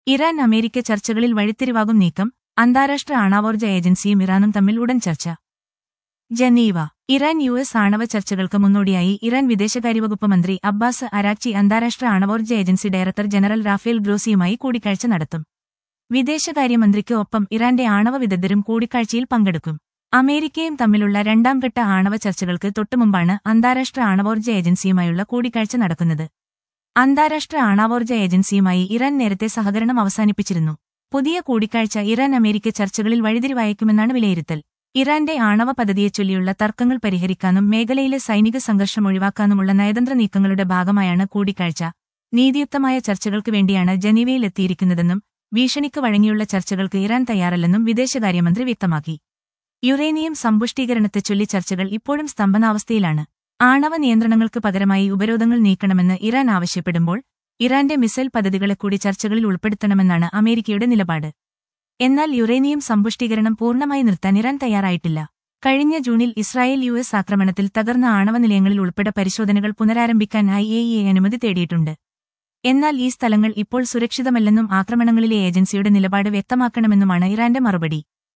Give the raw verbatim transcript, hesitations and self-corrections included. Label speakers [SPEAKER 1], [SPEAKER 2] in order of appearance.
[SPEAKER 1] Iran America ചർച്ചകളിൽ വഴിത്തിരിവാകും നീക്കം, അന്താരാഷ്ട്ര ആണവോർജ്ജ ഏജൻസിയും ഇറാനും തമ്മിൽ ഉടൻ ചർച്ച. ജനീവ. ഇറാൻ യു എസ് ആണവ ചർച്ചകൾക്ക് മുന്നോടിയായി ഇറാൻ വിദേശകാര്യവകുപ്പ് മന്ത്രി അബ്ബാസ് അരാക്ചി അന്താരാഷ്ട്ര ആണവോർജ്ജ ഏജൻസി ഡയറക്ടർ ജനറൽ റാഫേൽ ഗ്രോസിയുമായി കൂടിക്കാഴ്ച നടത്തും. വിദേശകാര്യമന്ത്രിക്ക് ഒപ്പം ഇറാന്റെ ആണവ വിദഗ്ധരും കൂടിക്കാഴ്ചയിൽ പങ്കെടുക്കും. അമേരിക്കയും തമ്മിലുള്ള രണ്ടാംഘട്ട ആണവ ചർച്ചകൾക്ക് തൊട്ടുമുമ്പാണ് അന്താരാഷ്ട്ര ആണവോർജ്ജ ഏജൻസിയുമായുള്ള കൂടിക്കാഴ്ച നടക്കുന്നത്. അന്താരാഷ്ട്ര ആണവോർജ്ജ ഏജൻസിയുമായി ഇറാൻ നേരത്തെ സഹകരണം അവസാനിപ്പിച്ചിരുന്നു. പുതിയ കൂടിക്കാഴ്ച ഇറാൻ അമേരിക്ക ചർച്ചകളിൽ വഴിതിരിവായേക്കുമെന്നാണ് വിലയിരുത്തൽ. ഇറാന്റെ ആണവ പദ്ധതിയെച്ചൊല്ലിയുള്ള തർക്കങ്ങൾ പരിഹരിക്കാനും മേഖലയിലെ സൈനിക സംഘർഷം ഒഴിവാക്കാനുമുള്ള നയതന്ത്ര നീക്കങ്ങളുടെ ഭാഗമായാണ് കൂടിക്കാഴ്ച. നീതിയുക്തമായ ചർച്ചകൾക്ക് വേണ്ടിയാണ് ജനീവയിലെത്തിയിരിക്കുന്നതെന്നും ഭീഷണിക്ക് വഴങ്ങിയുള്ള ചർച്ചകൾക്ക് ഇറാൻ തയ്യാറല്ലെന്നും വിദേശകാര്യമന്ത്രി വ്യക്തമാക്കി. യുറേനിയം സമ്പുഷ്ടീകരണത്തെച്ചൊല്ലി ചർച്ചകൾ ഇപ്പോഴും സ്തംഭനാവസ്ഥയിലാണ്. ആണവ നിയന്ത്രണങ്ങൾക്ക് പകരമായി ഉപരോധങ്ങൾ നീക്കണമെന്ന് ഇറാൻ ആവശ്യപ്പെടുമ്പോൾ ഇറാന്റെ മിസൈൽ പദ്ധതികളെക്കൂടി ചർച്ചകളിൽ ഉൾപ്പെടുത്തണമെന്നാണ് അമേരിക്കയുടെ നിലപാട്. എന്നാൽ യുറേനിയം സമ്പുഷ്ടീകരണം പൂർണ്ണമായി നിർത്താൻ ഇറാൻ തയ്യാറായിട്ടില്ല. കഴിഞ്ഞ ജൂണിൽ ഇസ്രായേൽ യു എസ് ആക്രമണത്തിൽ തകർന്ന ആണവ നിലയങ്ങളിൽ ഉൾപ്പെടെ പരിശോധനകൾ പുനരാരംഭിക്കാൻ ഐ എ ഇ എ അനുമതി തേടിയിട്ടുണ്ട്. എന്നാൽ ഈ സ്ഥലങ്ങൾ ഇപ്പോൾ സുരക്ഷിതമല്ലെന്നും ആക്രമണങ്ങളിലെ ഏജൻസിയുടെ നിലപാട് വ്യക്തമാക്കണമെന്നുമാണ് ഇറാന്റെ മറുപടി.